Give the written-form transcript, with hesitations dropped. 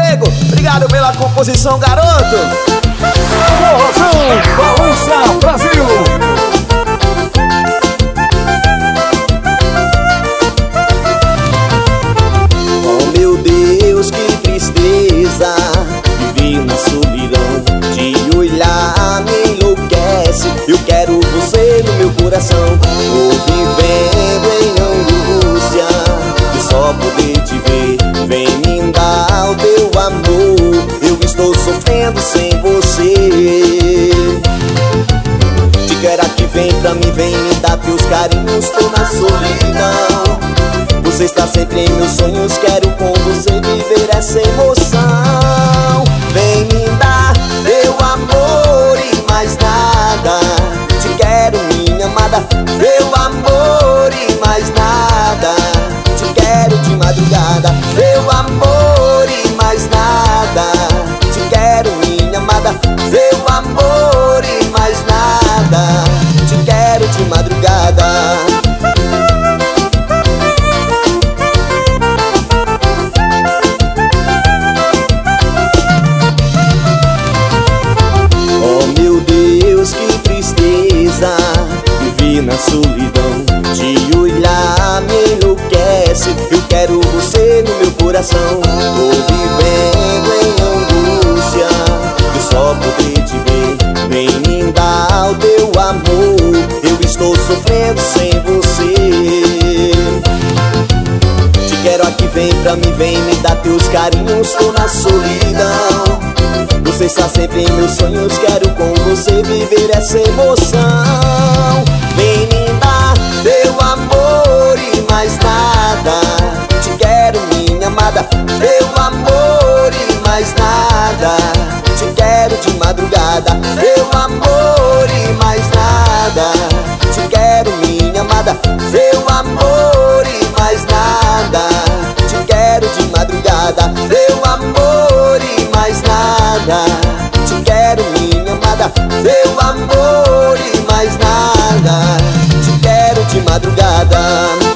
Rego, obrigado pela composição, garoto. Forrozão, balança Brasil. Oh meu Deus, que tristeza, viver na solidão. Te olhar me enlouquece, eu quero você no meu coração. Tô vivendo em angústia de só poder te ver. Vem me dar o teu amor, eu estou sofrendo sem você. Te quero aqui, vem pra mim, vem me dar teus carinhos. Tô na solidão, você está sempre em meus sonhos, quero com você viver essa emoção. Vem me dar teu amor e mais nada. Te quero, minha amada, teu amor e mais nada. Te quero de madrugada, teu amor e mais nada. Te quero, minha amada, teu amor e mais nada. Te quero de madrugada. Viver na solidão, te olhar me enlouquece, eu quero você no meu coração. Tô vivendo em angústia de só poder te ver. Vem me dar o teu amor, eu estou sofrendo sem você. Te quero aqui, vem pra mim, vem me dar teus carinhos. Tô na solidão, você está sempre em meus sonhos, quero com você viver essa emoção. Vem me dar teu amor e mais nada. Te quero, minha amada, teu amor e mais nada. Te quero de madrugada, teu amor e mais nada. Te quero, minha amada, teu amor e mais nada. Te quero de madrugada, teu amor e mais nada. Te quero, minha amada, teu amor e mais nada. Te quero de madrugada.